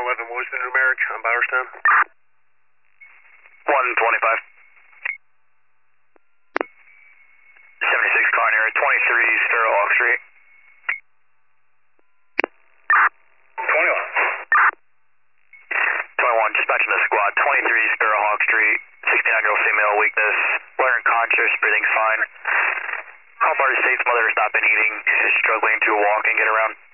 911, what was the numeric on Bowerstown? 125. 76 car near 23 Sparrow Hawk Street. 21, dispatching the squad, 23 Sparrow Hawk Street, 69-year-old female, weakness, wear unconscious, breathing's fine. All party states mother has not been eating, she's struggling to walk and get around.